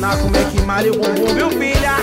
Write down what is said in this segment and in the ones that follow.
ensinar como é que malha o bumbum, viu, filha?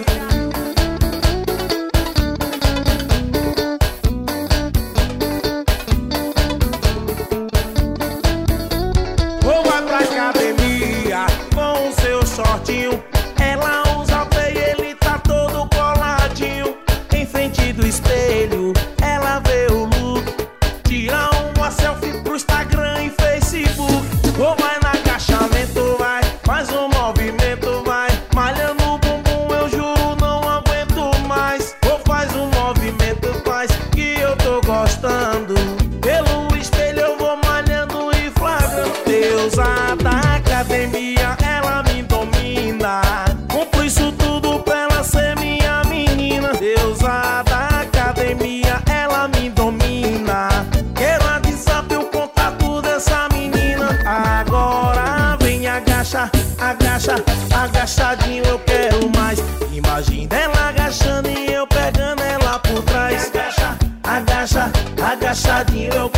Ou vai pra academia com o seu shortinho, ela usa feio, ele tá todo coladinho. Em frente do espelho, ela vê o look, tira uma selfie pro Instagram e Facebook. Ou vai na agachamento, vai, faz um movimento, vai, malhando o bumbum, eu juro, não aguento mais. Ou faz um movimento, faz, que eu tô gostando. Pelo espelho eu vou malhando e flagrando. Deusa da academia, ela me domina. Compro isso tudo pra ela ser minha menina. Deusa da academia, ela me domina. Quero avisar o contato dessa menina. Agora vem agacha, agacha, agachadinho eu quero mais. Imagina ela agachando e eu pegando ela por trás. Agacha, agacha, agachadinho eu